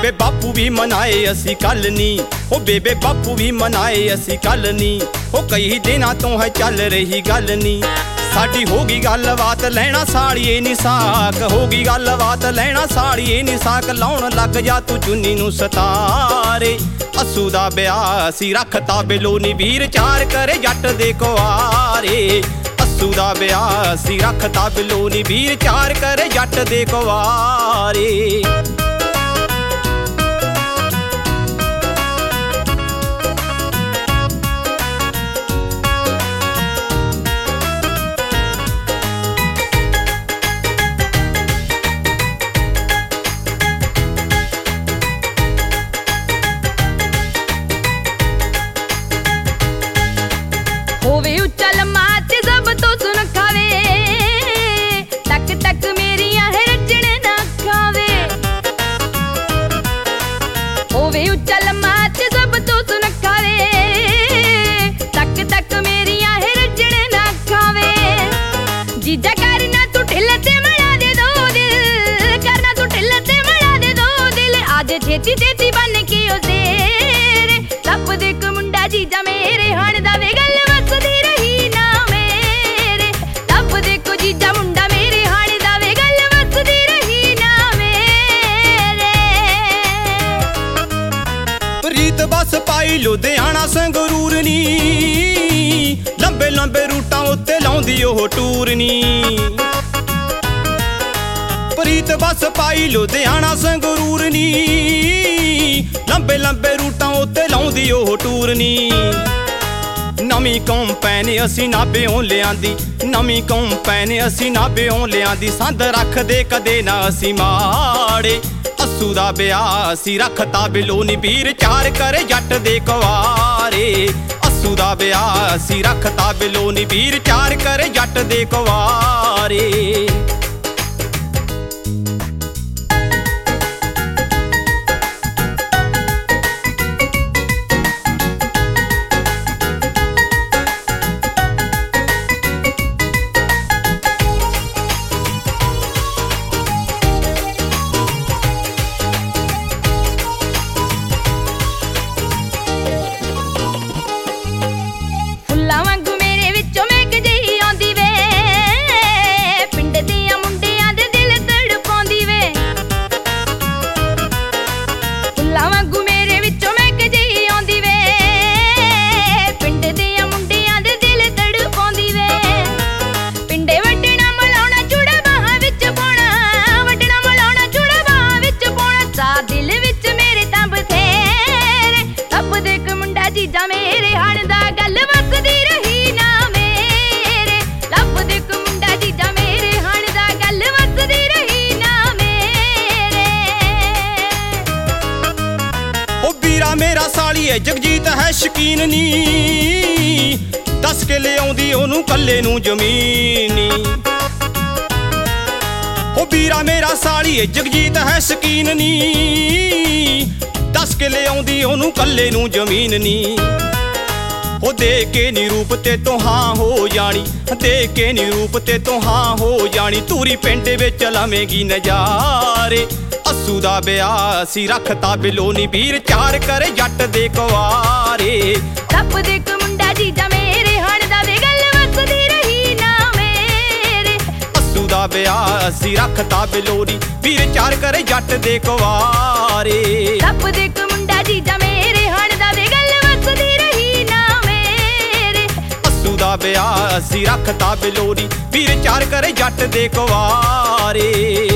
ਬੇਬੇ ਬਾਪੂ ਵੀ ਮਨਾਏ ਅਸੀਂ ਕੱਲ ਨੀ, ਉਹ ਬੇਬੇ ਬਾਪੂ ਵੀ ਮਨਾਏ ਅਸੀਂ ਕੱਲ ਨੀ। ਉਹ ਕਈ ਦਿਨਾਂ ਤੋਂ ਹੈ ਚੱਲ ਰਹੀ ਗੱਲ ਨੀ, ਸਾਡੀ ਹੋ ਗਈ ਗੱਲਬਾਤ ਲੈਣਾ ਸਾਲੀਏ ਨੀ ਸਾਕ। ਹੋ ਗਈ ਗੱਲਬਾਤ ਲੈਣਾ ਸਾਲੀਏ ਨੀ ਸਾਕ, ਲਾਉਣ ਲੱਗ ਜਾ ਤੂੰ ਚੁੰਨੀ ਨੂੰ ਸਤਾਰੇ। ਅੱਸੂ ਦਾ ਵਿਆਹ ਅਸੀਂ ਰੱਖਤਾ ਬਿਲੋ ਨੀ ਵੀਰ ਚਾਰ ਕਰੇ ਜੱਟ ਦੇ ਕੁਆਰੇ। ਅੱਸੂ ਦਾ ਵਿਆਹ ਅਸੀਂ ਰੱਖਤਾ ਬਿਲੋ ਨੀ ਵੀਰ ਚਾਰ ਕਰੇ ਜੱਟ ਦੇ ਕੁਆਰੇ। ਹੋਵੇ ਉੱਚਾ ਲੰਮਾ ਤੇ ਸਭ ਤੋਂ ਸੁਨੱਖਾ ਵੇ, ਤੱਕ ਤੱਕ ਮੇਰੀਆਂ ਹੈ ਰੱਜਣ ਨਾ ਖਾਵੇ। ਹੋਵੇ ਉੱਚਾ ਲੰਮਾ ਤੇ ਸਭ ਤੋਂ ਸੁਨੱਖਾ ਵੇ, ਤੱਕ ਤੱਕ ਮੇਰੀਆਂ ਹੈ ਰੱਜਣ ਨਾ ਖਾਵੇ। ਜੀਜਾ ਕਰਨਾ ਤੂੰ ਢਿੱਲ ਤੇ ਮੜਾ ਦੇ ਦੋ ਦਿਲ, ਕਰਨਾ ਤੂੰ ਢਿੱਲ ਤੇ ਮੜਾ ਦੇ ਦੋ ਦਿਲ। ਅੱਜ ਛੇਤੀ ਛੇਤੀ ਬਣ ਕੇ ਉਹ ਤੇਰੇ ਲੱਭ ਦੇ ਇੱਕ ਮੁੰਡਾ ਜੀਜਾ ਮੇਰੇ ਹਣ ਦਾ ਵੇ। ਗੱਲ ਵਸਦੀ ਰਹੀ ਨਾ ਮੇਰੇ, ਲੱਭ ਦੇ ਕੋ ਜੀਜਾ ਮੁੰਡਾ ਮੇਰੇ ਹਣ ਦਾ ਵੇ। ਗੱਲ ਵਸਦੀ ਰਹੀ ਨਾ ਮੇਰੇ। ਪ੍ਰੀਤ ਬੱਸ ਪਾਈ ਲੁਧਿਆਣਾ ਸੰਗਰੂਰ ਨੀ, ਲੰਬੇ ਲੰਬੇ ਰੂਟਾਂ ਉੱਤੇ ਲਾਉਂਦੀ ਉਹ ਟੂਰ ਨੀ। ਪ੍ਰੀਤ ਬੱਸ ਪਾਈ ਲੁਧਿਆਣਾ ਸੰਗਰੂਰ ਨੀ, ਲੰਬੇ ਲੰਬੇ ਰੂਟਾਂ ਉੱਤੇ ਲਾਉਂਦੀ ਉਹ ਟੂਰ ਨੀ। ਨਵੀਂ ਕੰਪੈਨ ਅਸੀਂ ਨਾਭਿਓਂ ਲਿਆਂਦੀ, ਨਵੀਂ ਕੰਪੈਨ ਅਸੀਂ ਨਾਭਿਓਂ ਲਿਆਂਦੀ। ਸੰਦ ਰੱਖਦੇ ਕਦੇ ਨਾ ਅਸੀਂ ਮਾੜੇ। ਅੱਸੂ ਦਾ ਵਿਆਹ ਅਸੀਂ ਰੱਖਤਾ ਬਿਲੋ ਨੀ ਵੀਰ ਚਾਰ ਕਰੇ ਜੱਟ ਦੇ ਕੁਆਰੇ। ਅੱਸੂ ਦਾ ਵਿਆਹ ਅਸੀਂ ਰੱਖਤਾ ਬਿਲੋ ਨੀ ਵੀਰ ਚਾਰ ਕਰੇ ਜੱਟ ਦੇ ਕੁਆਰੇ। ਫੁੱਲਾਂ ਵਾਂਗੂ ਮੇਰੇ ਵਿੱਚੋਂ ਮਹਿਕ ਜਿਹੀ ਆਉਂਦੀ ਵੇ, ਪਿੰਡ ਦੀਆਂ ਮੁੰਡਿਆਂ ਦੇ ਦਿਲ ਤੜਪਾਉਂਦੀ ਵੇ। ਫੁੱਲਾਂ ਵਾਂਗੂ ਮੇਰੇ ਵਿੱਚੋਂ ਮਹਿਕ ਜਿਹੀ ਆਉਂਦੀ ਵੇ, ਪਿੰਡ ਦੀਆਂ ਮੁੰਡਿਆਂ ਦੇ ਦਿਲ ਤੜਪਾਉਂਦੀ ਵੇ। ਪਿੰਡੇ ਵੱਢਣਾ ਮਲਾਉਣਾ ਚੂੜਾ ਬਾਹਾਂ ਵਿੱਚ ਪਾਉਣਾ, ਵੱਢਣਾ ਮਲਾਉਣਾ ਚੂੜਾ ਬਾਹਾਂ ਵਿੱਚ ਪਾਉਣਾ। ਸਾ ਦਿਲ ਵਿੱਚ ਮੇਰੇ ਤਾਂ ਬਥੇਰੇ ਲੱਭ ਦੇ ਇੱਕ ਮੁੰਡਾ ਜੀਜਾ ਮੇਰੇ ਹਣ ਦਾ। ਗੱਲ ਵਸਦੀ ਰਹੀ ਨਾ ਮੇਰੇ, ਲੱਭ ਦੇ ਇੱਕ ਮੁੰਡਾ ਜੀਜਾ ਮੇਰੇ ਹਣ ਦਾ। ਗੱਲ ਵਸਦੀ ਰਹੀ ਨਾ ਮੇਰੇ। ਉਹ ਵੀਰਾ ਮੇਰਾ ਸਾਲੀਏ ਜਗਜੀਤ ਹੈ ਸ਼ਕੀਨ ਨੀ, ਦੱਸ ਕੇ ਲਿਆਉਂਦੀ ਉਹਨੂੰ ਕੱਲੇ ਨੂੰ ਜ਼ਮੀਨ ਨੀ। ਉਹ ਵੀਰਾ ਮੇਰਾ ਸਾਲੀਏ ਜਗਜੀਤ ਹੈ ਸ਼ਕੀਨ ਨੀ, ਦੱਸ ਕੇ ਲਿਆਉਂਦੀ ਉਹਨੂੰ ਕੱਲੇ ਨੂੰ ਜ਼ਮੀਨ ਨੀ। ਉਹ ਦੇ ਕੇ ਨੀ ਰੂਪ ਤੇ ਤੂੰ ਹਾਂ ਹੋ ਜਾਣੀ, ਦੇ ਕੇ ਨੀ ਰੂਪ ਤੇ ਤੂੰ ਹਾਂ ਹੋ ਜਾਣੀ। ਧੂਰੀ ਪਿੰਡ ਵਿੱਚ ਲਾਵੇਂਗੀ ਨਜ਼ਾਰੇ। ਅੱਸੂ ਦਾ ਵਿਆਹ ਅਸੀਂ ਰੱਖਤਾ ਬਿਲੋ ਨੀ ਵੀਰ ਚਾਰ ਕਰੇ ਜੱਟ ਦੇ ਕੁਆਰੇ। ਲੱਭ ਦੇ ਇੱਕ ਮੁੰਡਾ ਜੀਜਾ ਮੇਰੇ ਹਣ ਦਾ ਵੇ। ਗੱਲ ਵਸਦੀ ਰਹੀ ਨਾ ਮੇਰੇ। ਅੱਸੂ ਦਾ ਵਿਆਹ ਅਸੀਂ ਰੱਖਤਾ ਬਿਲੋ ਨੀ ਵੀਰ ਚਾਰ ਕਰੇ ਜੱਟ ਦੇ ਕੁਆਰੇ। ਲੱਭ ਦੇ ਇੱਕ ਮੁੰਡਾ ਜੀਜਾ ਮੇਰੇ ਹਣ ਦਾ ਵੇ। ਗੱਲ ਵਸਦੀ ਰਹੀ ਨਾ ਮੇਰੇ। ਅੱਸੂ ਦਾ ਵਿਆਹ ਅਸੀਂ ਰੱਖਤਾ ਬਿਲੋ ਨੀ ਵੀਰ ਚਾਰ ਕਰੇ ਜੱਟ ਦੇ ਕੁਆਰੇ। ਅੱਸੂ ਦਾ ਵਿਆਹ ਅਸੀਂ ਰੱਖਤਾ ਬਿਲੋ ਨੀ ਵੀਰ ਚਾਰ ਕਰੇ ਜੱਟ ਦੇ ਕੁਆਰੇ। ਲੱਭ ਦੇ ਇੱਕ ਮੁੰਡਾ ਜੀਜਾ ਮੇਰੇ ਹਣ ਦਾ ਵੇ। ਗੱਲ ਵਸਦੀ ਰਹੀ ਨਾ ਮੇਰੇ। ਅੱਸੂ ਦਾ ਵਿਆਹ ਅਸੀਂ ਰੱਖਤਾ ਬਿਲੋ ਨੀ ਵੀਰ ਚਾਰ ਕਰੇ ਜੱਟ ਦੇ ਕੁਆਰੇ।